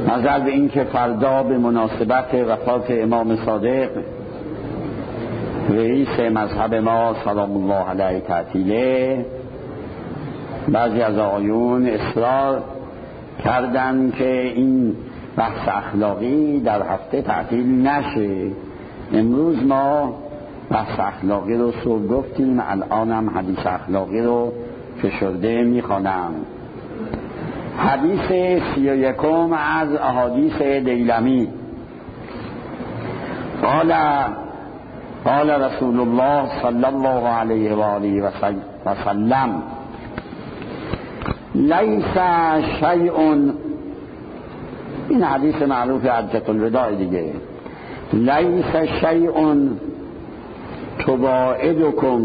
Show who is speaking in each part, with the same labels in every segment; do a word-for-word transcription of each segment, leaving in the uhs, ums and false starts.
Speaker 1: نظر به این که فردا به مناسبت وفات امام صادق رئیس مذهب ما سلام الله علیه تعطیله، بعضی از آقایون اصرار کردن که این بحث اخلاقی در هفته تعطیل نشه. امروز ما بحث اخلاقی رو صبح گفتیم، الان هم حدیث اخلاقی رو فشرده میخوانم. حدیث سی و یکم از احادیث دیلمی. قال قال رسول الله صلی الله علیه و آله و سلم لیس شیء، این حدیث معروف حجة الوداع دیگه، لیس شیء تباعدکم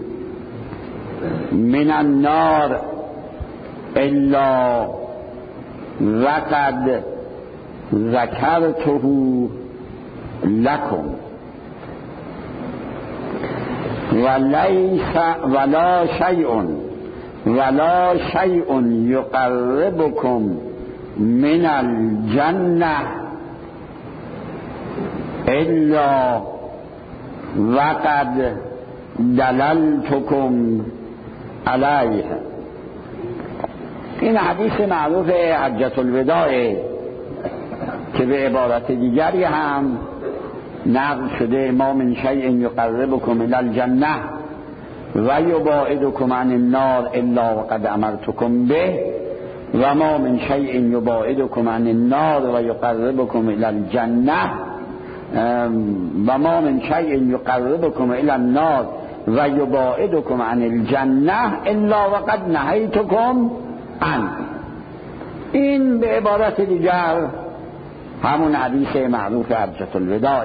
Speaker 1: من النار الا وقد ذکرته لکم ولیس ولا شیء ولا شیء یقربکم من الجنة الا وقد دللتکم علیه. این حدیث معروف حجة الوداع که به عبارت دیگری هم نقل شده: ما من شیء یقربکم الی الجنة و یباعدکم عن النار الا وقد امرتکم به و ما من شیء یباعدکم عن النار و یقربکم الی الجنة و ما من شیء یقربکم الی النار و یباعدکم عن الجنة الا وقد نهیتکم عنه. این به عبارت دیگر همون حدیث معروف حجة الوداع.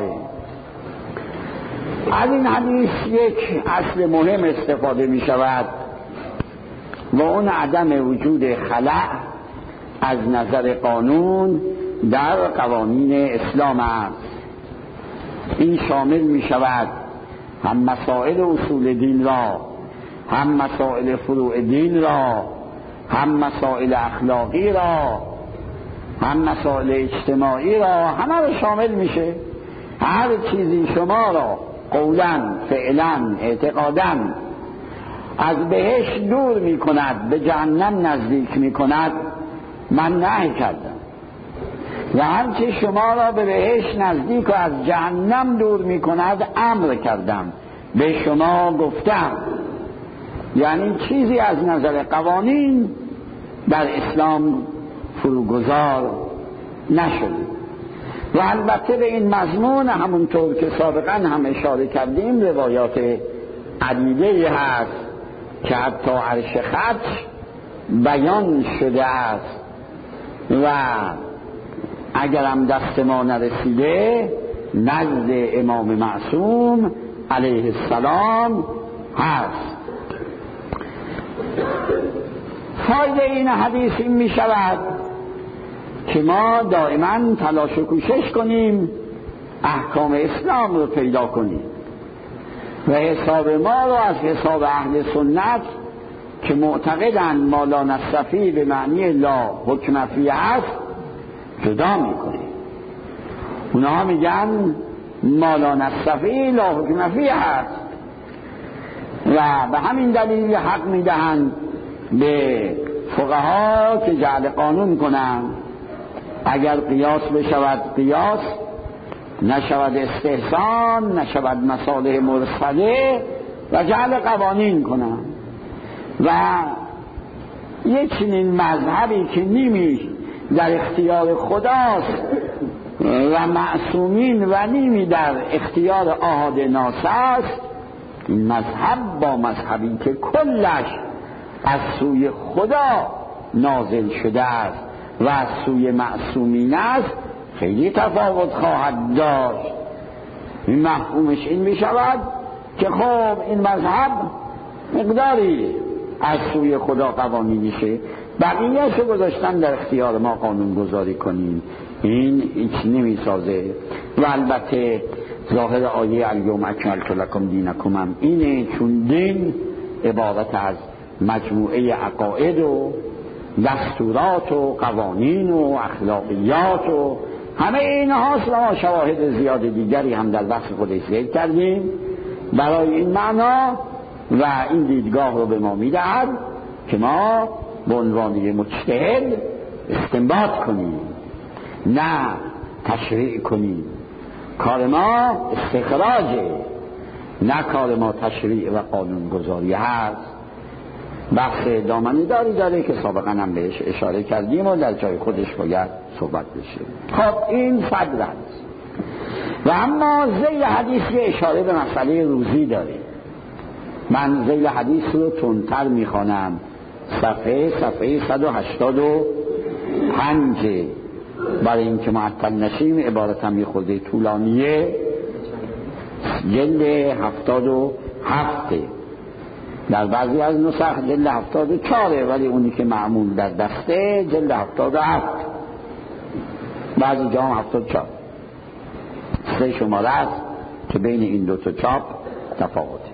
Speaker 1: از این حدیث یک اصل مهم استفاده می شود و اون عدم وجود خلأ از نظر قانون در قوانین اسلام است. این شامل می شود هم مسائل اصول دین را، هم مسائل فروع دین را، هم مسائل اخلاقی را، هم مسائل اجتماعی را، همه را شامل میشه. هر چیزی شما را قولاً، فعلاً، اعتقاداً از بهشت دور میکند، به جهنم نزدیک میکند، من نهی کردم. و هر چی شما را به بهشت نزدیک و از جهنم دور میکند امر کردم، به شما گفتم. یعنی چیزی از نظر قوانین در اسلام فروگذار نشده. و البته به این مضمون همونطور که سابقا هم اشاره کردیم روایات عدیده هست که حتی عرش خط بیان شده است و اگرم دست ما نرسیده نزد امام معصوم علیه السلام هست. فایده این حدیث این می شود که ما دائما تلاش و کوشش کنیم احکام اسلام رو پیدا کنیم و حساب ما رو از حساب اهل سنت که معتقدند ما لا نستفی به معنی لا حکم فیه است جدا میکنیم. اونها میگن ما لا نستفی لا حکم فیه است و به همین دلیل حق میدهند به فقها که جعل قانون کنند. اگر قیاس بشود قیاس، نشود استحسان، نشود مصالح مرسله و جعل قوانین کنند. و یک چنین مذهبی که نیمی در اختیار خداست و معصومین و نیمی در اختیار احد ناس است، این مذهب با مذهبی که کلش از سوی خدا نازل شده است و از سوی معصومین است خیلی تفاوت خواهد داشت. این مفهومش این می شود که خب این مذهب مقداری از سوی خدا قوانینشه، بقیه شو گذاشتن در اختیار ما قانون گذاری کنیم. این هیچ نمی سازه. و البته ظاهر آیه الیوم اکملت لکم دینکم هم اینه، چون دین عبارت از مجموعه عقاید و دستورات و قوانین و اخلاقیات و همه اینهاست و ما شواهد زیاد دیگری هم در بحث خودش ذکر کردیم برای این معنا و این دیدگاه رو به ما میدهد که ما به عنوان مجتهد استنباط کنیم نه تشریع کنیم. کار ما استخراجه، نه کار ما تشریع و قانون گذاری هست. بحث دامنه‌داری داره که سابقا هم بهش اشاره کردیم و در جای خودش باید صحبت بشه. خب این صدر است. و اما ذیل حدیث یه اشاره به مسئله روزی داره. من ذیل حدیث رو تندتر میخوانم. صفحه صفحه صد و هشتاد و پنج برای اینکه معطل نشیم، عبارت هم یه خورده طولانیه. جلد هفتاد و هفته، در بعضی از نسخ جلد هفتاد و چاره، ولی اونی که معمول در دسته جلد هفتاد و هفت، بعضی جا هم هفتاد و چار. سه شماره است که بین این دو تا چاپ تفاوته.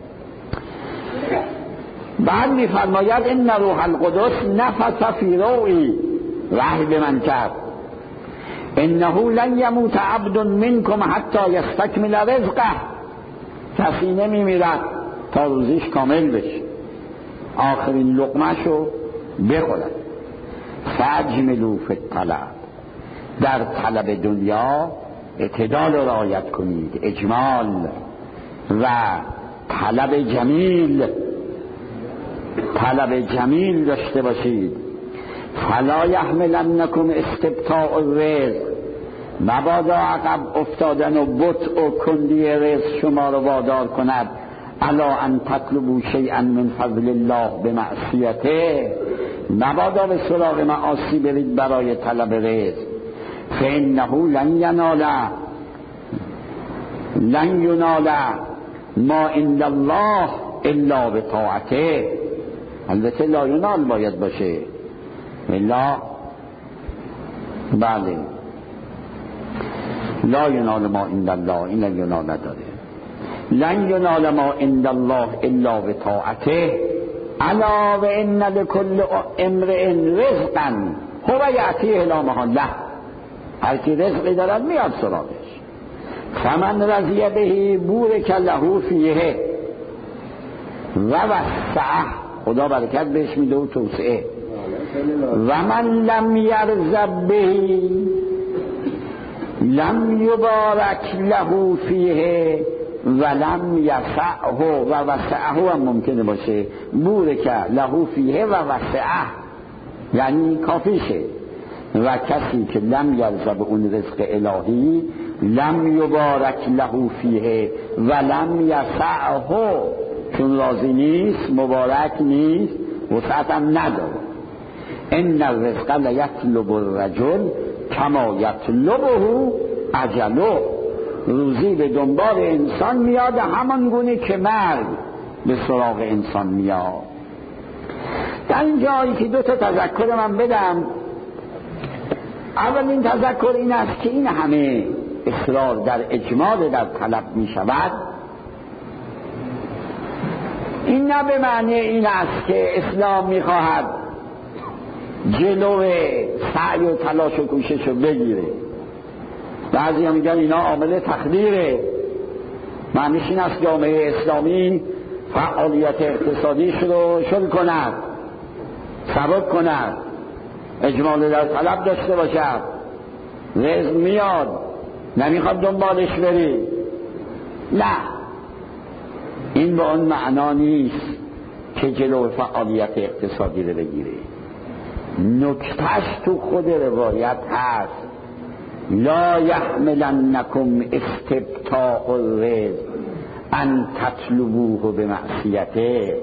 Speaker 1: بعد می‌فرماید ان روح القدس نفث فی روعی، وحی به من کرد، انه لن یموت عبد منکم حتی یستکمل رزقه، کسی نمیمیرد تا روزیش کامل بشه، آخرین لقمه‌شو بخورد. فاجملوا فی الطلب، در طلب دنیا اعتدال را رعایت کنید، اجمال و طلب جمیل، طلب جمیل داشته باشید. فلا یحملنکم استبطاء الرزق، مبادا عقب افتادن و بطء و کندی رزق شما رو وادار کند الا ان تطلبوا شیئا من فضل الله بمعصیته، مبادا به سراغ معاصی برید برای طلب رزق. فانه لن ینال لن ینال ما عند الله الا بطاعته، البته لا ینال باید باشه، الا بله لا ینال ما عند الله، این لن ینال نداره. لن ینال ما عند الله الا بطاعته، الا و ان لكل امرئ رزقا هو یأتیه لا محاله، هر کی رزقی دارد میاد سراغش. فمن رضی به بورک له فیه و وسعه، خدا برکت بهش میده و توسعه. و من لم یرض به لم یبارک له فیه و لم یسعه، و وسعه هم ممکنه باشه، بورک له فیه و وسعه یعنی کافیشه. و کسی که لم یرض به اون رزق الهی، لم یبارک له فیه و لم یسعه، چون راضی نیست، مبارک نیست، وسعت هم نداره. ان الرزق لیطلب الرجل کما یطلبه اجله، روزی به دنبال انسان میاد همان گونه که مرگ به سراغ انسان میاد. در این جایی که دو تا تذکر من بدم. اولین تذکر این است که این همه اصرار در اجمال در طلب می شود، این نه به معنی این است که اسلام می خواهد جلو سعی و تلاش و کوشش رو بگیره. بعضی هم میگن اینا عامل تخدیره، معنیش این است جامعه اسلامی فعالیت اقتصادیش رو شل کند، سبک کند، اجمال در طلب داشته باشد، رزق میاد نمیخواد دنبالش بری. نه، این به اون معنا نیست که جلو فعالیت اقتصادی رو بگیره. نکتهش تو خود روایت هست لا یحملنکم استبطاء الرزق ان تطلبوه بمعصیته،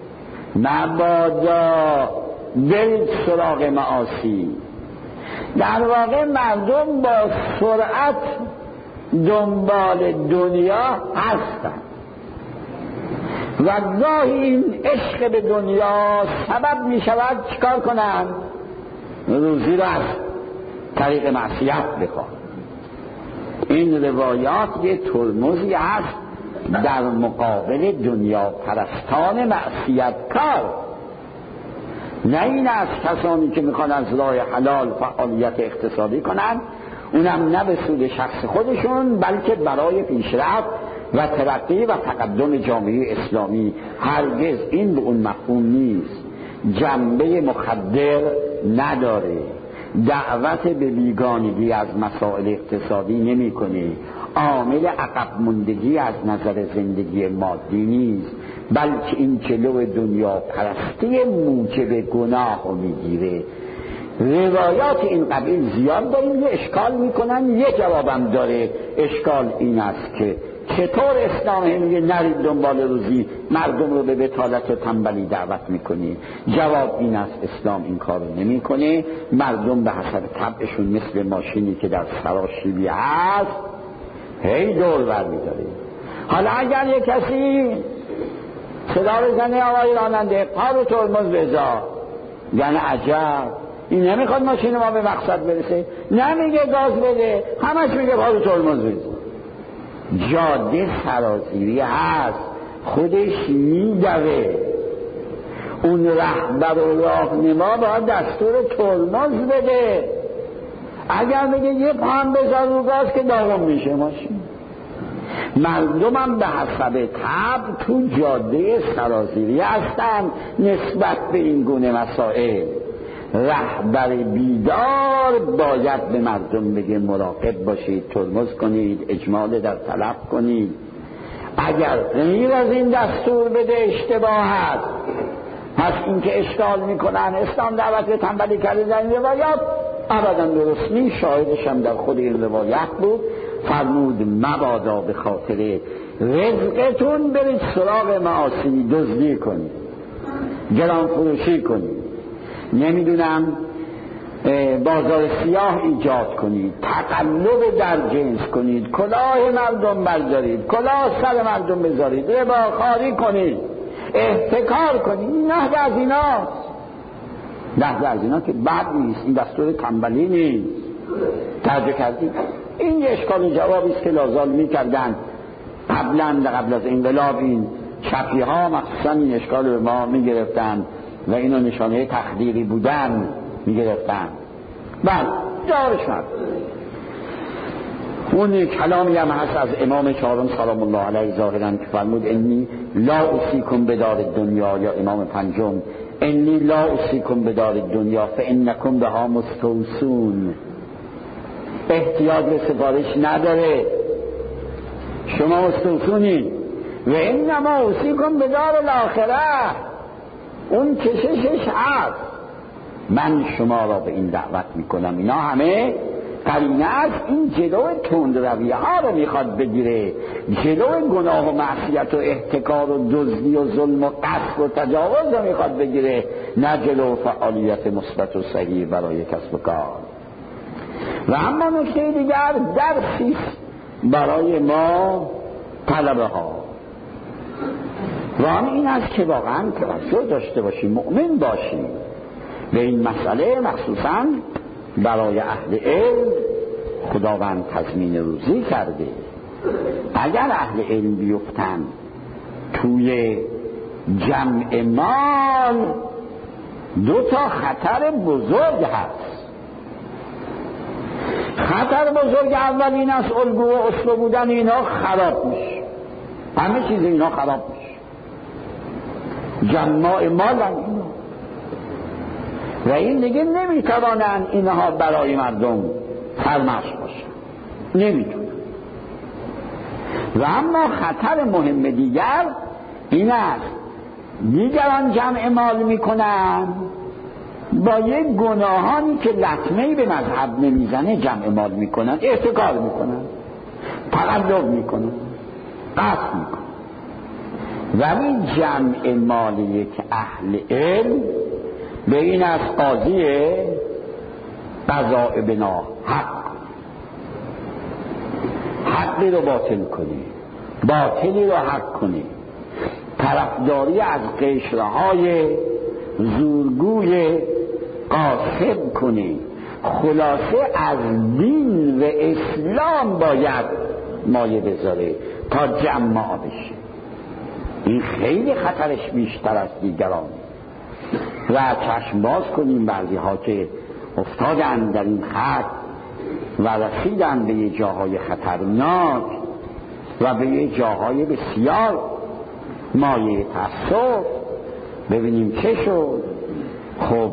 Speaker 1: مبادا برید سراغ معاصی. در واقع مردم با سرعت دنبال دنیا هستند و گاهی این عشق به دنیا سبب می شود چیکار کنند؟ روزی را از طریق معصیت بخوان. این روایات یه ترمزی هست در مقابل دنیا پرستان معصیت کار. نه این از کسانی که میخوان از راه حلال فعالیت اقتصادی کنن، اونم نه به سود شخص خودشون بلکه برای پیشرفت و ترقی و تقدم جامعه اسلامی. هرگز این به اون مفهوم نیست. جنبه مخدر نداره، دعوت به بیگانگی از مسائل اقتصادی نمی کنه، عامل عقب ماندگی از نظر زندگی مادی نیست، بلکه این جلو دنیا پرستی موجب گناه رو میگیره. روایات این قبیل زیاد داریم، یه اشکال میکنن، یه جوابم داره. اشکال این است که چطور اسلام میگه نرید دنبال روزی، مردم رو به بطالت و تنبلی دعوت میکنی؟ جواب این است اسلام این کار رو نمیکنه. مردم به حسب طبعشون مثل ماشینی که در سراشیبی هست هی دور برمیداره. حالا اگر یک کسی صدا بزنه آقای راننده پا رو ترمز بذار، یعنی عجب این نمیخواد ماشین ما به مقصد برسه، نمیگه گاز بده، همش میگه پا رو ترمز بذار. جاده سرازیری هست، خودش میدوه، اون رهبر و راهنما باید دستور ترمز بده. اگر میگه یه پام بذار رو گاز که داغم میشه ماشین. مردم هم به حسب طبع تو جاده سرازیری هستن نسبت به این گونه مسائل. رهبر بیدار باید به مردم بگه مراقب باشید، ترمز کنید، اجمال در طلب کنید. اگر غیر از این دستور بده اشتباه هست. پس این که اشکال میکنن اسلام دعوت به تنبلی کرده در این روایات ابدا درست نیست. شاهدش هم در خود این روایت بود، فرمود مبادا به خاطر رزقتون برید سراغ معاصی، دزدی کنید، گران فروشی کنید، نمیدونم بازار سیاه ایجاد کنید، تقلب در جنس کنید، کلاه مردم بردارید، کلاه سر مردم بذارید، رباخواری کنید، احتکار کنید. این نحوه از ایناست، نحوه از اینا که بد نیست، این دستور تنبلی نیست. توجه کردید؟ این یه اشکال و جوابی است که لازال میکردن قبلا، قبل از انقلاب این چپی ها مخصوصا این اشکال رو ما میگرفتن و اینو نشانه تخدیری بودن میگرفتن. بله جارش من اون کلامی هم هست از امام چهارم سلام الله علیه ظاهرا که فرمود انی لا اوصیکم بدار دنیا، یا امام پنجم انی لا اوصیکم بدار دنیا فانکم بها مستوصون. احتیاج به سفارش نداره، شما مستوصونی. و انما اوصیکم بدار الاخره، اون کششش هست، من شما را به این دعوت میکنم. اینا همه قرینه از این جلو تندرویه ها رو میخواد بگیره، جلو گناه و معصیت و احتکار و دزدی و ظلم و قصد و تجاوز رو میخواد بگیره، نه جلو فعالیت مثبت و صحیح برای کسب و کار. و اما نکته دیگر درسی برای ما طلبه ها و آن این است که واقعا توجه داشته باشیم، مؤمن باشیم به این مسئله. مخصوصا برای اهل علم خداوند تضمین روزی کرده. اگر اهل علم بیفتن توی جمع مال، دو تا خطر بزرگ هست. خطر بزرگ اول این است الگو و اسلوب بودن اینا خراب میشه، همه چیز اینا خراب میشه. جمع مال اینا و این دیگه نمیتوانن اینها برای مردم سرمشق باشن، نمیتونن. و اما خطر مهم دیگر این است دیگران جمع مال میکنن با یک گناهانی که لطمه‌ای به مذهب نمیزنه جمع مال میکنن، احتکار میکنن، تقلب میکنن، قصد میکنن. ولی جمع مال یک اهل علم به این از قاضی قضاء بنا حق، حقی رو باطل کنی، باطلی رو حق کنی، طرفداری از قشرهای زورگوی قاسب کنی، خلاصه از دین و اسلام باید مایه بذاره تا جمع بشه. این خیلی خطرش بیشتر از دیگران. و چشم باز کنیم بعضی ها که افتادن در این خط و رسیدن به یه جاهای خطرناک و به یه جاهای بسیار مایه تأسف، ببینیم چه شد. خب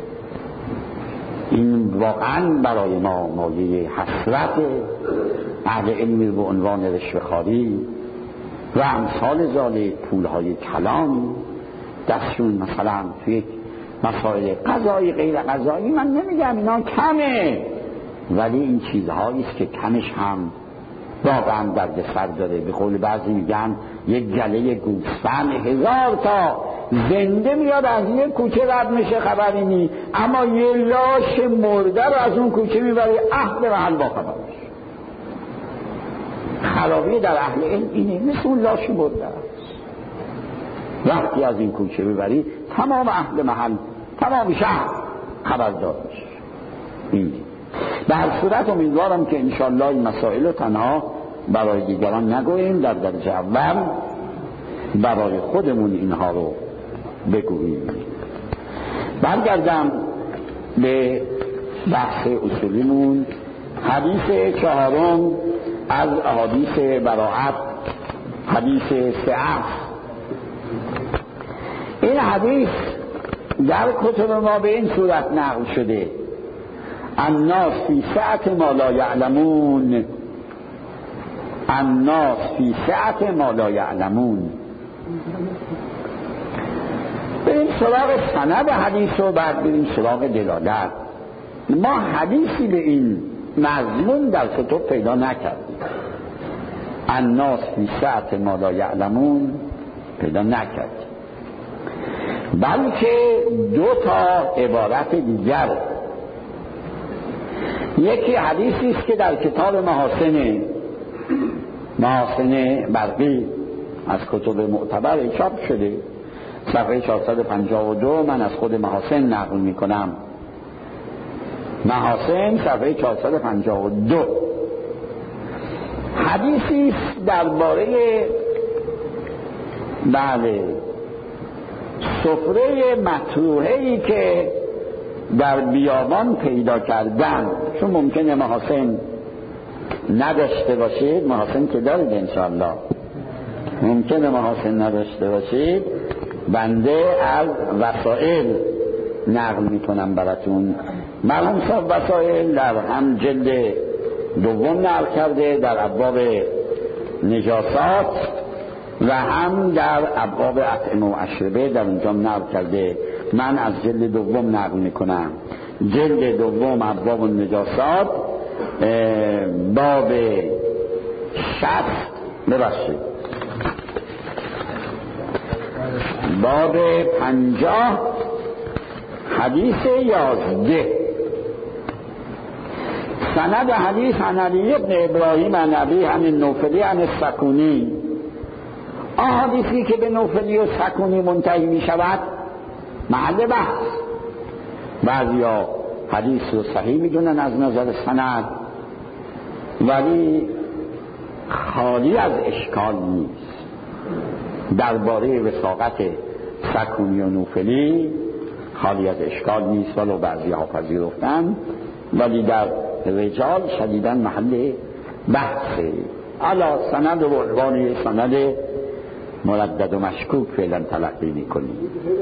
Speaker 1: این واقعا برای ما مایه حسرت. اهل علمی به عنوان رشوه‌خواری و امثال ذالک، پولهای کلان دستشون مثلا توی مسائل قضایی غیر قضایی، من نمیگم اینا کمه، ولی این چیزهایی است که کمش هم واقعا درد سر داره. به قول بعضی میگن یک گله گوسفند هزار تا زنده میاد از یک کوچه رد میشه خبری نی، اما یه لاش مرده رو از اون کوچه میبری اهل محل با خبر میشه. خرابی در اهل علم اینه، مثل اون لاش مرده است. وقتی از این کوچه میبری تمام اهل محل، تمام شهر خبردار میشه. این به هر صورت امیدوارم که انشاءالله این مسائل رو تنها برای دیگران نگوییم، در درجه اول برای خودمون اینها رو بگوییم. برگردم به بحث اصولیمون. حدیث چهارم از احادیث براءت، حدیث سعف. این حدیث در کتب ما به این صورت نقل شده: الناس فی سعت ما لا یعلمون، الناس فی سعت ما لا یعلمون. بریم سراغ سند حدیث و بعد بریم سراغ دلالت. ما حدیثی به این مضمون در کتب پیدا نکردیم. الناس فی سعت ما لا یعلمون پیدا نکردیم، بلکه دو تا عبارت دیگر. یکی حدیثی است که در کتاب محاسن محاسن برقی از کتب معتبر چاپ شده، صفحه چهارصد و پنجاه و دو. من از خود محاسن نقل می کنم. محاسن صفحه چهارصد و پنجاه و دو. حدیثی است درباره بله سفره مطروحه‌ای که در بیابان پیدا کردن. چون ممکنه محاسن نداشته باشید، محاسن که دارید انشاءالله، ممکنه محاسن نداشته باشید، بنده از وسائل نقل میکنم براتون. مرحوم صاحب وسائل در هم جلد دوم نقل کرده در ابواب نجاسات و هم در ابواب اطعمه و اشربه در اونجا نقل کرده. من از جلد دوم نقل میکنم. جلد دوم ابواب النجاسات باب شصت ببخشید باب پنجاه حدیث یازده. سند حدیث عن علی ابن ابراهیم عن ابی عن النوفلی عن السکونی. حدیثی که به نوفلی و سکونی منتهی می شود محل بحث. بعضی ها حدیث رو صحیح می دونن از نظر سند، ولی خالی از اشکال نیست. درباره وثاقت سکونی و نوفلی خالی از اشکال نیست، ولو بعضی ها پذیرفتن، ولی در رجال شدیداً محل بحثه. الا سند و عنوان سند مردد و مشکوک فعلا تلقی میکنیم.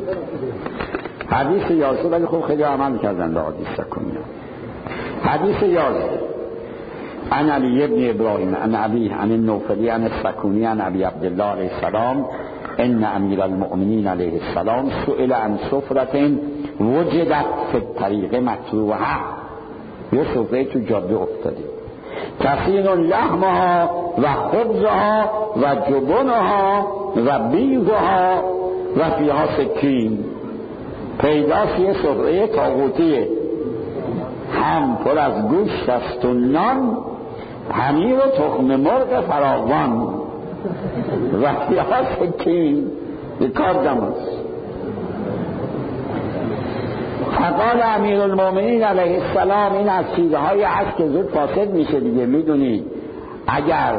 Speaker 1: حدیث یازده، ولی خب خیلی عمل کردن به حدیث سکونی. حدیث یازده عن علی ابن ابراهیم عن ابی عن النوفلی عن السکونی عن ابی عبدالله علیه السلام ان امیر المؤمنین علیه السلام سئل عن سفرة وجدت فی الطریق مطروحه. یه سفره تو جاده افتاده، کثیر لحمها و خبزها و جبنها و بیضها و فیها سکین. پیداست یه سفره طاغوتیه، هم پر از گوشت است و نان، پنیر و تخم مرغ فراوان و فیها سکین، به کار دماست. فقال امیر المؤمنین علیه السلام این از چیزهایی هست که زود فاسد میشه دیگه. میدونید اگر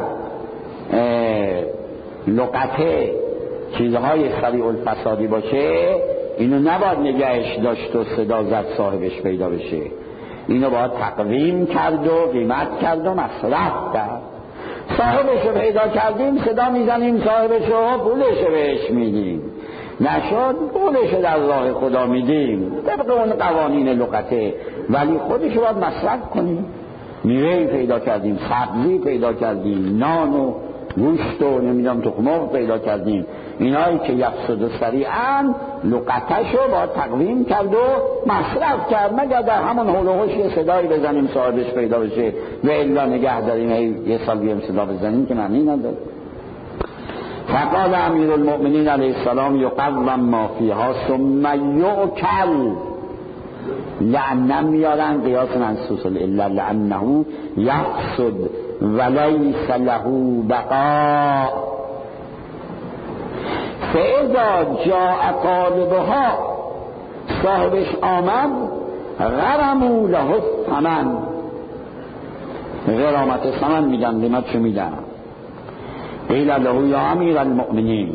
Speaker 1: لقطه چیزهای سریع الفسادی باشه اینو نباید نگهش داشت و صدا زد صاحبش پیدا بشه، اینو باید تقویم کرد و قیمت کرد و مصرف کرد. صاحبش رو پیدا کردیم صدا میزنیم صاحبش رو، پولش رو بهش میدیم، نشد پولش رو در راه خدا میدیم طبق اون قوانین لغته، ولی خودش رو باید مصرف کنیم. میوهی پیدا کردیم، سبزی پیدا کردیم، نان و گوشت و نمیدونم تخم‌مرغ پیدا کردیم، اینایی که یفسد و سریعاً لقطش رو با تقویم کرد و مصرف کرد، مگر در همون حول و حوش یه صدایی بزنیم صاحبش پیدا بشه و الا نگه داریم یه سال بیام صدا بزنیم که معنی نداره. فقال امیر المؤمنین علیه السلام یقوم ما فیها ثم یؤکل، لعنم میارن قیاس منصوص الا لعنه یفسد ولیس له بقاء فاذا جاء طالبها، صاحبش آمد غرموا له الثمن، غرامت ثمن میدن، قیمتشو میدن. قیل له یا امیر المؤمنین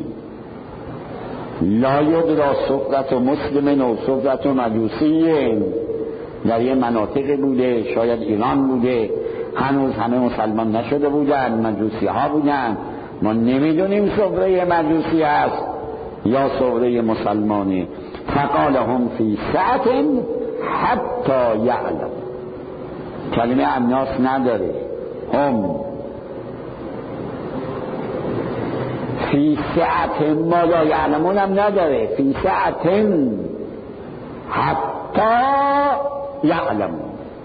Speaker 1: لا یدرا صفرت و مسلم و صفرت و مجوسی، در یه مناطق بوده، شاید ایران بوده، هنوز همه مسلمان نشده بودن، مجوسی ها بودن، ما نمیدونیم صفره مجوسی هست یا صفره مسلمانه. فقال هم فی سعت حتی یعلم، کلمه الناس نداره، هم فی سعت ما لا یعلمون هم نداره، فی سعت حتی یعلمون.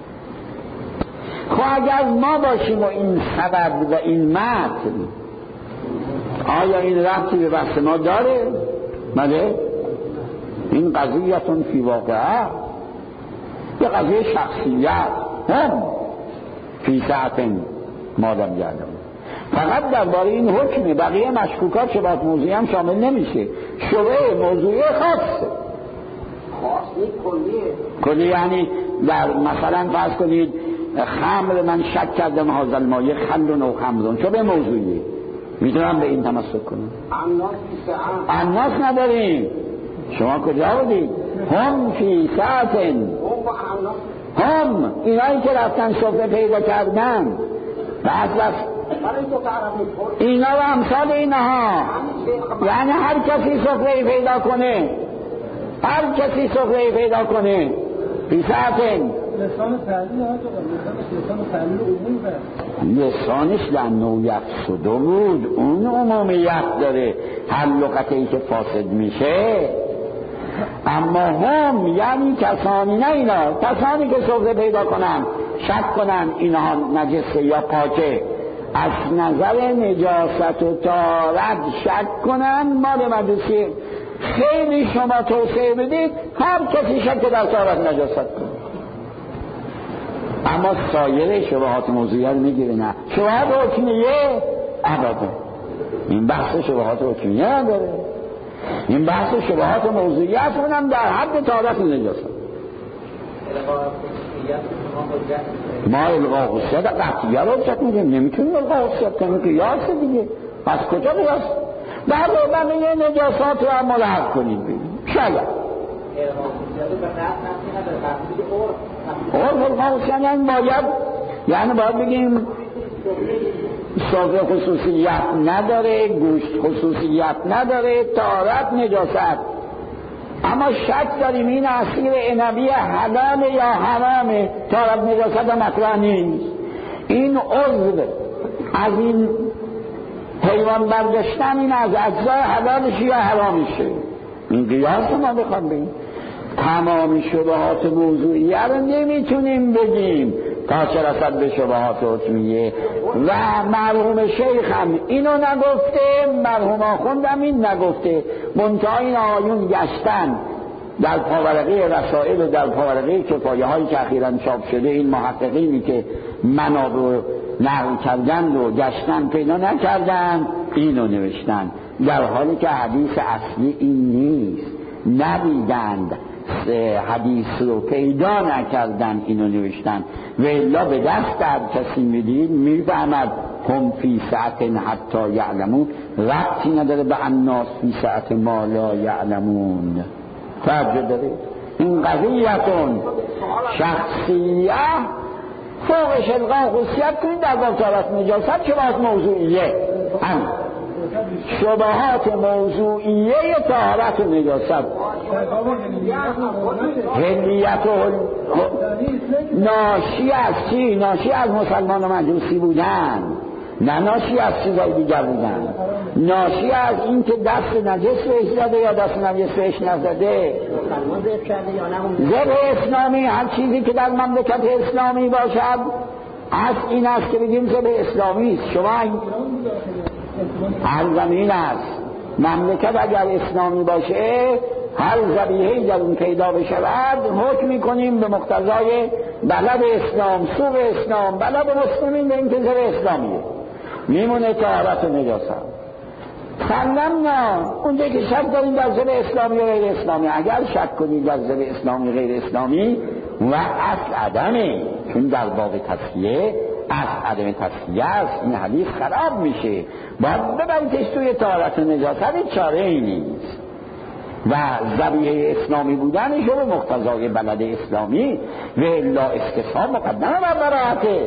Speaker 1: خب اگر ما باشیم و این سبب و این متن، آیا این ربطی به بحث ما داره؟ بله، این قضیتون فی واقعه، یه قضیه شخصیت، هم فی ساعت ما لم یعلمون، فقط درباره این حکم، بقیه مشکوکات شبهات موضوعی هم شامل نمیشه، شبه موضوعی خاصه،
Speaker 2: خاصی کلیه
Speaker 1: کلی، یعنی در مثلا فرض کنید خمر من شک کردم هذا الماء خل و خمرون، شبه موضوعیه، میتونم به این تمسک کنم.
Speaker 2: الناس فی ساعت،
Speaker 1: الناس نداریم، شما کجا بودید؟ هم فی ساعت، هم اینایی که رفتن صفره پیدا کردن، بس بس اینا و امثال اینها، یعنی هر کسی صفره پیدا کنه، هر کسی صفره پیدا کنه فی ساعت.
Speaker 2: لسان تعلیل ها لسان تعلیل عمومی بر
Speaker 1: لسانش لانه یفسد بود، اون عمومیت داره، هر لغتی که فاسد میشه. اما هم یعنی کسانی، نه اینا، کسانی که صفره پیدا کنن شک کنن اینها نجسه یا پاکه، از نظر نجاست و طهارت شک کنن، مال مجوسی. خیلی شما توصیه بدید هر کسی شک در طهارت نجاست کنه، اما سایر شبهات موضوعی رو میگیره. نه، شبهات حکمیه ابدا، این بحث شبهات حکمیه نداره، این بحث شبهات موضوعیت اونم در حد طهارت نجاست. ما الغا خصوصیت قطعیه رو حجت میدیم، نمیتونیم الغا خصوصیت کنیم، قیاس دیگه، پس کجا قیاس؟ در بقیه نجاسات رو هم ملحق کنیم بیم شاید عرف الخاصیت، یعنی باید، یعنی باید بگیم صفر خصوصیت نداره، گوشت خصوصیت نداره، طهارت نجاست، اما شک داریم این عصیر عنبی حلال یا حرامه، طهارت نجاست هم مطرح نیست. این عضو از این حیوان برداشتن، این از اجزای حلالش یا حرامشه، این قیاس ما بخوام بگیم. تمام شبهات موضوعیه رو نمیتونیم بگیم تا چه رسد به شبهات حکمیه، و مرحوم شیخ هم اینو نگفته، مرحوم آخوند هم این نگفته، منتها این آیون گشتن در پاورقی رسائل و در پاورقی کفایه هایی که اخیراً چاپ شده، این محققینی که منابع رو نقل کردن رو گشتن پیدا نکردن، اینو نوشتن، در حالی که حدیث اصلی این نیست، ندیدند حدیث رو پیدا نکردن، اینو نوشتن. و الا به دست هر کسی میدید میفهمد هم فی ساعت حتی یعلمون ربطی نداره به الناس فی ساعت ما لا یعلمون. توجه دارید؟ این قضیهتون شخصیه فوقش القا خصوصیت کنید در باب طهارت نجاست که باید موضوعیه هم شبهات موضوعیه طهارت و نجاست هلیت و ناشی از چی؟ ناشی از مسلمان و مجوسی بودن، نه ناشی از چیزای دیگر بودن، ناشی از این که دست نجس بهش زده یا دست نجس بهش نزده. ذبح اسلامی هر چیزی که در مملکت اسلامی باشد از این است که بگیم ذبح اسلامی است. شما هر زمین است مملکت اگر اسلامی باشه هر ذبیحه‌ای در اون پیدا بشود حکم می‌کنیم به مقتضای بلد اسلام، سوق اسلام، بلد مسلمین به این که ذبح اسلامیه، میمونه طهارت و نجاست. سلم نه اونجا که شک داریم در ذبح اسلامی و غیر اسلامی، اگر شک کنید در ذبح اسلامی غیر اسلامی و اصل عدمه، چون در باب تسکیه اصل عدم تسکیه است، این حدیث خراب میشه، باید ببریدش توی طهارت و نجاست، هیچ چاره ای نیست. و ذبیحه اسلامی بودنش رو به مقتضای بلد اسلامی و الا استصحاب مقدمه بر براعته.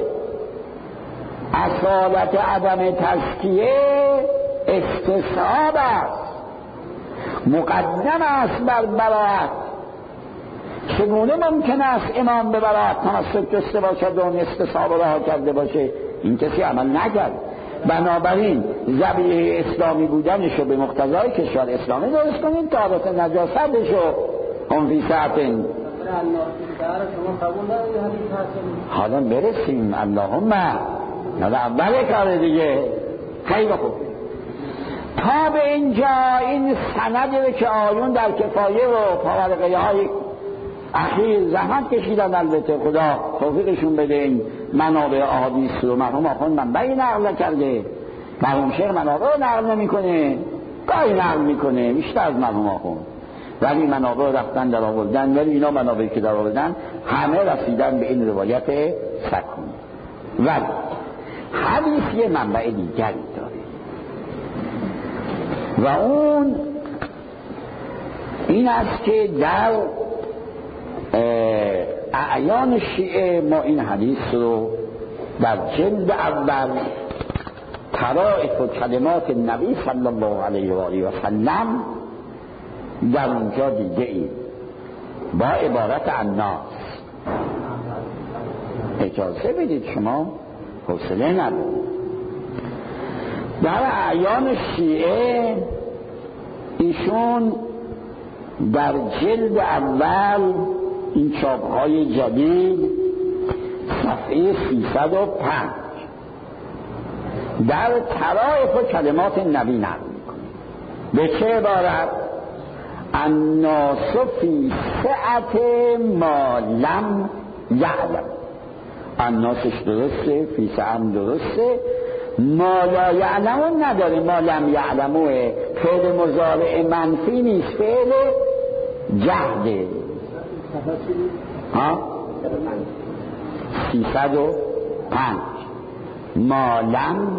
Speaker 1: اصالت عدم تزکیه استصحاب است، مقدم است بر براعت. چگونه ممکن است امام به براعت تمسک داشته باشد و اون استصحاب رها کرده باشه؟ این کسی عمل نکرد. بنابراین ذبیحه اسلامی بودنش رو به مقتضای کشور اسلامی درست کنید، طهارت نجاستش رو هم فی ساعتین. حالا برسیم اللهم حالا اول کار دیگه خیلی خوب. تا به اینجا این سنده که آیون در کفایه و پاورقیه های اخیر زحمت کشیدن، البته خدا توفیقشون بده این منابع احادیث رو. مرحوم آخوند منبعی نقل کرده، مرحوم شیخ منابع رو نقل نمی کنه، گاهی نقل میکنه بیشتر از مرحوم آخوند، ولی منابع رفتن در آوردن، ولی اینا منابعی که در آوردن همه رسیدن به این روایت سکون. ولی حدیث یه منبع دیگری داره و اون این است که در اعیان شیعه ما این حدیث رو در جلد اول طرائف و کلمات نبی صلی الله علیه و آله و سلم در اونجا دیده ایم با عبارت الناس. اجازه بدید شما حوصله ندارید. در اعیان شیعه ایشون در جلد اول این چاپ‌های جدید صفحه سیصد و پنج در طرائف و کلمات نبی نقل می‌کنه. به چه عبارت؟ الناس فی سعت ما لم یعلم. الناسش درسته، فی سعم درسته، ما لا یعلمون نداره، ما لم یعلموه فعل مضارع منفی نیست، فعل جهده. ها سیصد و پنج ما لم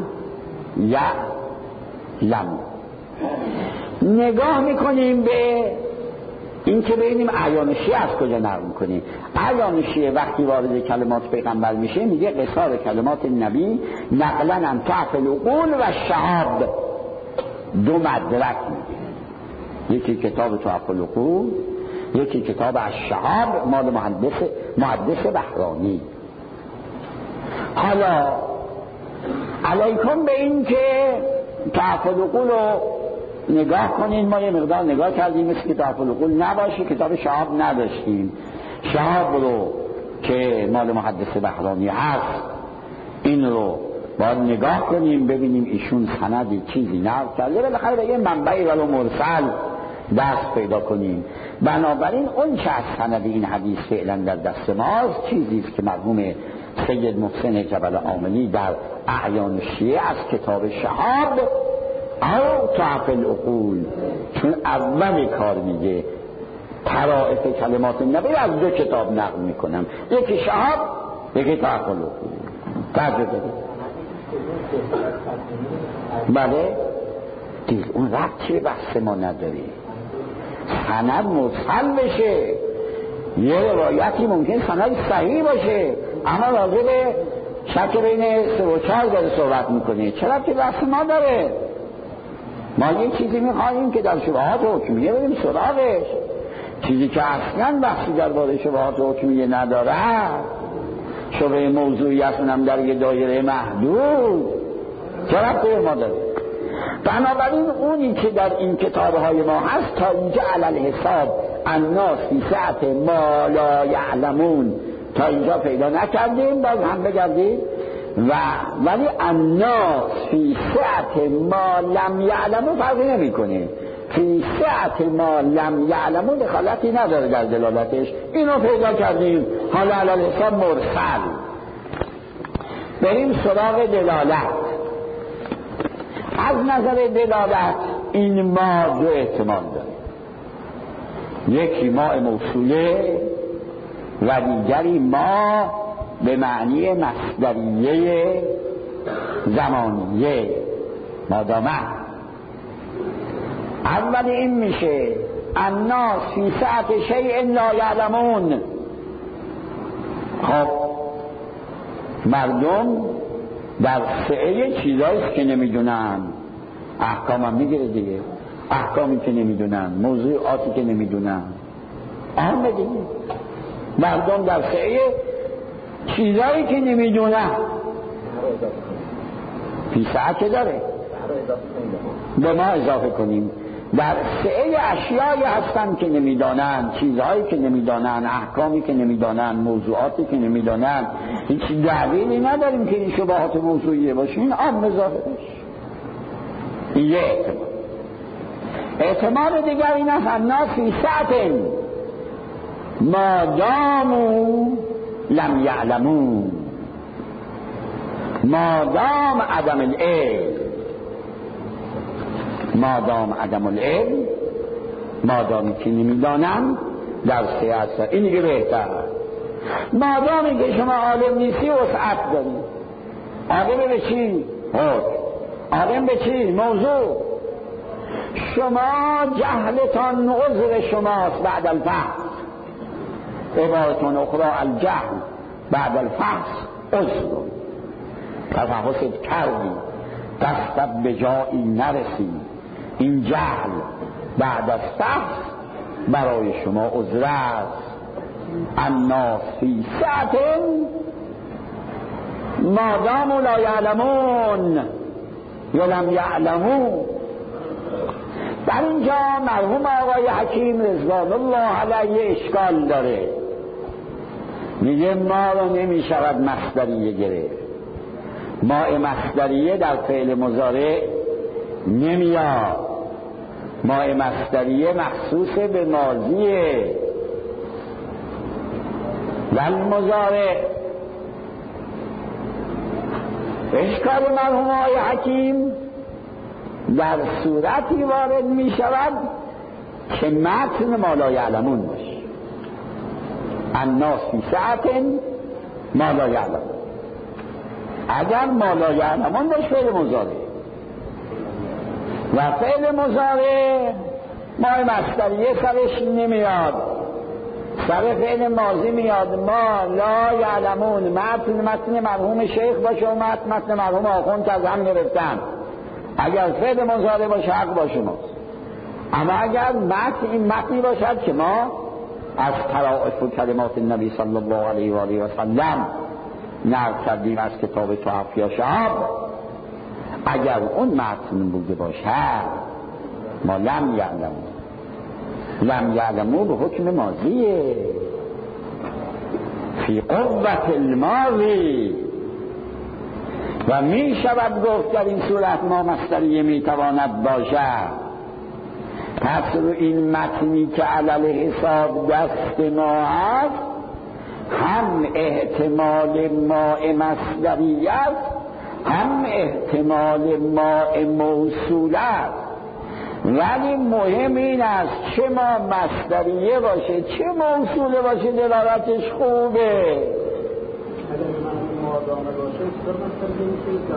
Speaker 1: یعلم. نگاه میکنیم به این که ببینیم اعیان شیعه از کجا نقل میکنیم. اعیان شیعه وقتی وارد کلمات پیغمبر میشه میگه قصار کلمات نبی نقلا عن طرف العقول و شهاب. دو مدرک میگه، یکی کتاب طرف العقول، یکی کتاب الشهاب مال محدث محدث بحرانی. حالا علیکم به این که طرف العقول رو نگاه کنین. ما یه مقدار نگاه کردیم، مثل کتاب العقول نباشه، کتاب شهاب نداشتیم. شهاب رو که مال محدث بحرانی هست این رو باید نگاه کنیم ببینیم ایشون سندی چیزی نقل کرده، بالاخره به یه منبعی ولو مرسل دست پیدا کنیم. بنابراین اون چه از سند این حدیث فعلا در دست ماست چیزی است که مرحوم سید محسن جبل عاملی در اعیان شیعه از کتاب شهاب او طرف العقول، چون اول کار میگه طرائف کلمات نبی از دو کتاب نقل میکنم، یکی شهاب یکی طرف العقول. تعجب دارید؟ بله دید اون ربطی به بحث ما نداری. سند مرسل بشه، یه روایتی ممکن سند صحیح باشه، اما راجع به شک بین سه و چهار داره صحبت میکنه. چرا که بحث ما داره؟ ما یه چیزی میخواییم که در شبهات حکمیه بریم سراغش، چیزی که اصلا بحثی درباره شبهات حکمیه نداره، شبه موضوعی اصلا در یه دایره محدود، چرا که ما داره؟ بنابراین اونی که در این کتابهای ما هست تا اینجا علل حساب الناس فی سعت ما لا یعلمون تا اینجا پیدا نکردیم، باز هم بگردیم و ولی الناس فی سعت ما لم یعلمون فرقی نمی کنه. فی سعت ما لم یعلمون دخالتی نداره در دلالتش، اینو پیدا کردیم. حالا علل حساب مرسل. بریم سراغ دلالت. از نظر دلالت این ما دو احتمال داره، یکی ما موصوله و دیگری ما به معنی مصدریه زمانیه مادامه. اول این میشه الناس فی سعت شیء لا یعلمون. خب مردم در سعه چیزاییست که نمیدونن، احکام هم میگیره دیگه، احکامی که نمیدونن، موضوعاتی که نمیدونن، آمه دیگه. مردم در سعه چیزایی که نمیدونن فی سعه که داره به ما اضافه کنیم، در سعه اشیایی هستن که نمیدانن، چیزهایی که نمیدانن، احکامی که نمیدانن، موضوعاتی که نمیدانن. هیچ دلیلی نداریم که این شبهات موضوعیه باشه، این عام اضافه بشه. این یه احتمال. احتمال دیگر این است الناس فی سعة ما داموا لم یعلمون، مادام عدم العلم، مادام عدم العلم، مادامی که نمیدانم در سیاست. این دیگه بهتر. مادامی که شما عالم نیستی وسعت داری. عالم به چی؟ حکم. عالم به چی؟ موضوع. شما جهلتان عذر شماست بعد الفحص. عبارتون اخرى الجهل بعد الفحص عذر. تفحصت کردی دستت به جایی نرسی، این جهل بعد از فحص برای شما عذر است. الناس فی سعة ما داموا لا یعلمون یا لم یعلمون. در اینجا مرحوم آقای حکیم رضوان الله علیه اشکال داره، میگه ما رو نمی شود مصدریه گرفت. ما مصدریه در فعل مضارع نمیاد، ما مصدریه مخصوص به ماضیه و المضارع. اشکال مرحوم آقای حکیم در صورتی وارد می شود که متن ما لا یعلمون باشه. الناس فی سعة ما لا یعلمون. اگر ما لا یعلمون باشه فعل مضارع و فعل مضارع ما مصدریه سرش نمیاد، سر فعل ماضی میاد. ما لا یعلمون متن متن مرحوم شیخ باشه و متن متن مرحوم آخوند که از هم گرفتن. اگر فعل مضارع باشه حق باشه ماست. اما اگر متن این متنی باشد که ما از طرائف کلمات النبی صلی الله علیه و آله و سلم نقل کردیم از کتاب تحف یا شهاب، اگر اون متن بوده باشد ما لم یعلمون، لم یعلمون به حکم ماضیه، فی قوت الماضی. و می شود گفت در این صورت ما مصدریه می تواند باشد. پس رو این متنی که علل حساب دست ما هست هم احتمال ماء مصدریه است، هم احتمال ماء موصوله است. ولی مهم این است چه ما مصدریه باشه چه موصوله باشه دلالتش خوبه.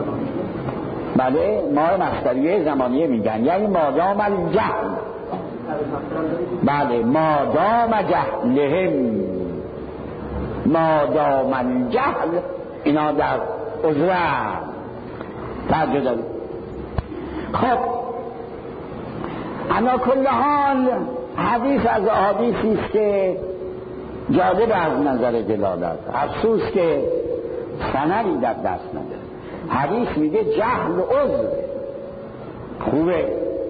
Speaker 1: بله ما مصدریه زمانیه میگن، یعنی مادام الجهل بله مادام جهلهم، مادام الجهل، اینا در عذر ترجمه داریم. خب انا کل حال حدیث از احادیثی است که جالب از نظر دلالت، افسوس که سندی در دست نداره. حدیث میگه جهل عذر خوبه،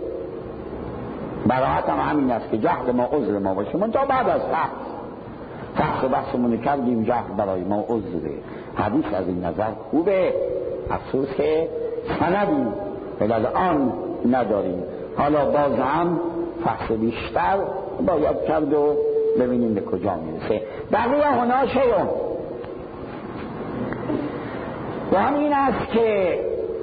Speaker 1: براحت هم همین است که جهل ما عذر ما باشه. من تا بعد از فحص فحص و بحثمون کردیم جهل برای ما عذره. حدیث از این نظر خوبه، افسوس که سندی بلد آن نداریم. حالا باز هم فحص بیشتر باید کرد و ببینیم به کجا میرسه. بقیه هنا شیون و همین است که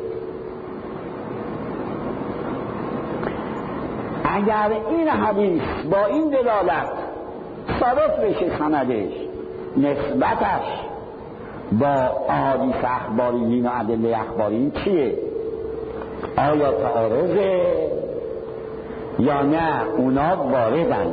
Speaker 1: اگر این حدیث با این دلالت ثابت بشه سندش، نسبتش با احادیث اخباریین و ادله اخباریین چیه؟ آیا تعارضه یا نه اونا واردن؟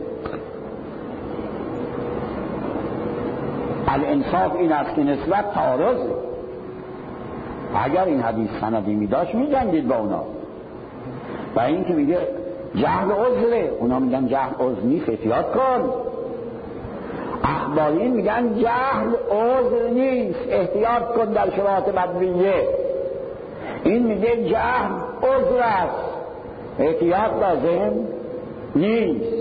Speaker 1: الانصاف این است که نسبت تعارضه. اگر این حدیث سندی می داشت می جنگید با اونا. و این که میگه جهل عذره، اونا میگن جهل عذر نیست، احتیاط کن. اخبارین میگن جهل عذر نیست، احتیاط کن در شبهات بدویه. این میگه جهل عذر است، احتیاط لازم نیست.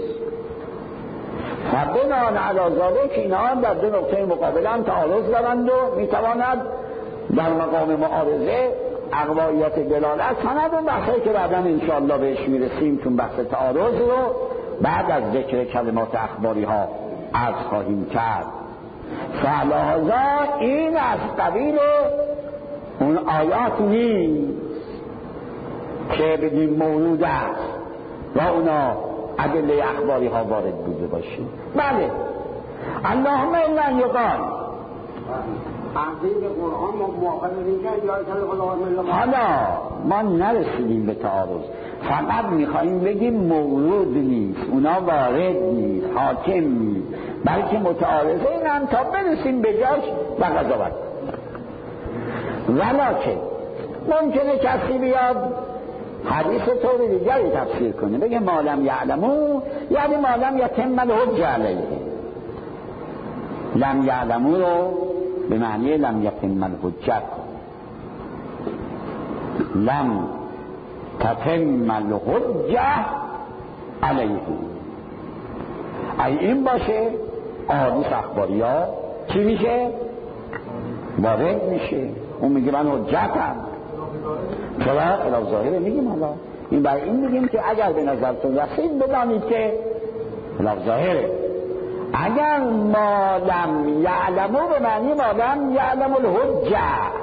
Speaker 1: فبنان علی ذالک اینا در دو نقطه مقابل هم تعارض دارند و میتواند در مقام معارضه اقوایت دلالت سند و بحثی که بعدا انشاءالله بهش میرسیم چون بحث تعارض رو بعد از ذکر کلمات اخباری ها عرض خواهیم کرد. فلحاظا این از قبیل اون آیات نیست که بگیم مورود است و اونا ادله اخباری ها وارد بوده باشیم. بله اللهم الا یقال
Speaker 2: تحقیق قرآن ما موافق نیستیم یا کلام
Speaker 1: حالا ما نرسیدیم به تعارض، فقط میخواییم بگیم مورود نیست، اونا وارد نیست، حاکم نیست، بلکه متعارضه این هم تا برسیم به جاش و قضاوت. ولکن ممکنه کسی بیاد حدیث طور دیگری تفسیر کنه، بگه ما لم یعلمو یعنی ما لم یتم الحجه علیه. لم یعلمو رو به معنی لم یتم الحجه، لم تتم الحجه علیه. ای این باشه احادیث اخباری ها چی میشه؟ وارد میشه. اون میگه من حجتم. چرا؟ خلاف ظاهره میگیم. حالا این برای این میگیم که اگر به نظرتون رسید بدانید که خلاف ظاهره. اگر ما لم یعلمو به معنی ما لم یعلم الحجه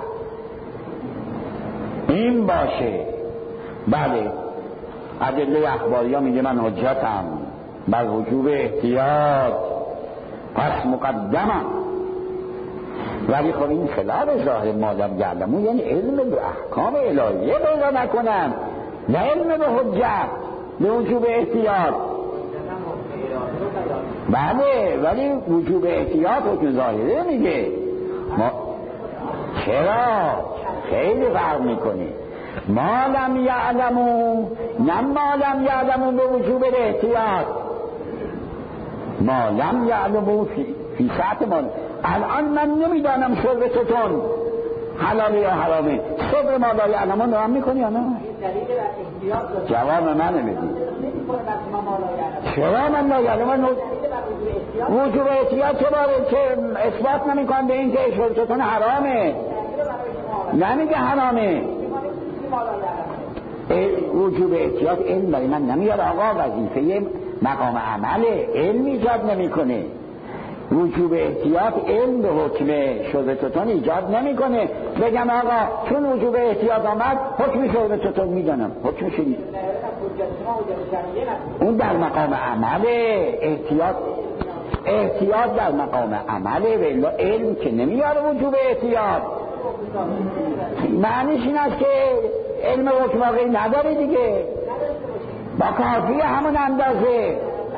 Speaker 1: این باشه، بله ادله اخباری ها میگه من حجتم بر وجوب احتیاط پس مقدمم. ولی خب این خلاف ظاهر ما لم یعلمو یعنی علم به احکام الهیه پیدا نکنم، نه علم به حجت به وجوب احتیاط. بله ولی وجوب احتیاط حکم ظاهره میگه. ما چرا؟ خیلی فرق میکنه. ما لم یعلمو نه ما لم یعلمو به وجوب احتیاط، ما لم یعلمو فی, فی ساعت ما. الان من نمیدانم شرب توتون حلاله یا حرامه، صبر ما لا یعلمون رو هم میکنی یا نه؟ جواب من نمیدی. چرا من لا یعلمون وجوب احتیاط چه باره که اثبات نمیکن به این که شرب توتون حرامه، نمیگه حرامه. وجوب احتیاط علم برای من نمیاد آقا، وظیفه مقام عمله، علم ایجاد نمیکنه. وجوب احتیاط علم به حکم شرب توتون ایجاد نمیکنه. بگم آقا چون وجوب احتیاط آمد حکم شرب توتون میدانم، حکم شدید اون در مقام عمله. احتیاط احتیاط در مقام عمله و الا علم که نمیاره وجوب احتیاط. معنیش این است که علم حکم واقعی نداره دیگه. با کافی همون اندازه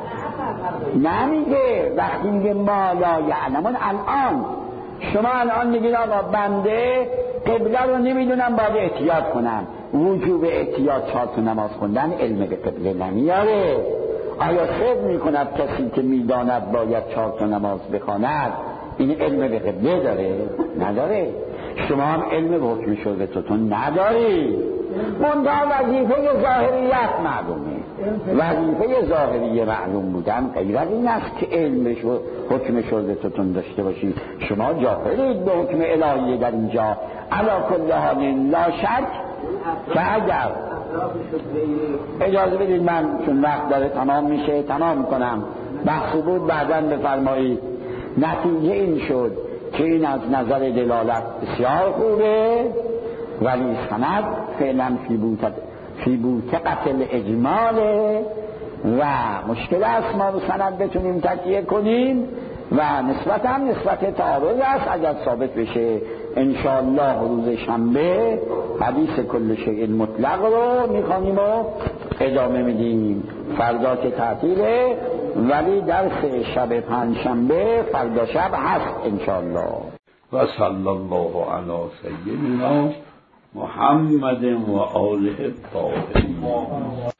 Speaker 1: نمیگه. وقتی میگه ما لا یعلمون، الان شما الان میگید آقا بنده قبله رو نمیدونم باید احتیاط کنم، وجوب احتیاط چهار تا نماز خوندن علم به قبله نمیاره. آیا صدق میکند کسی که میداند باید چهار تا نماز بخواند این علم به قبله داره؟ نداره. شما هم علم به حکم شربتتون نداری. منتها وظیفه ظاهریت معلومه. وظیفه ظاهری معلوم بودن غیر از این است که علم به حکم شربتتون داشته باشید. شما جاهلید به حکم الهی در اینجا. علا کل حال لا شک که اگر اجازه بدید من چون وقت داره تمام میشه تمام کنم. بحثی بود بعداً بفرمایید. نتیجه این شد که این از نظر دلالت بسیار خوبه، ولی سند فعلا فی بوت فی بوت قتل اجماله و مشکل است ما به سند بتونیم تکیه کنیم و نسبت هم نسبت تعارض است. اگر ثابت بشه انشاءالله روز شنبه حدیث کل شیء مطلق رو میخوانیم و ادامه میدیم. فردا که تعطیله ولی درس شب پنجشنبه فردا شب هست انشاءالله.
Speaker 3: و صلی الله علی سیدنا محمد و آله الطاهرین.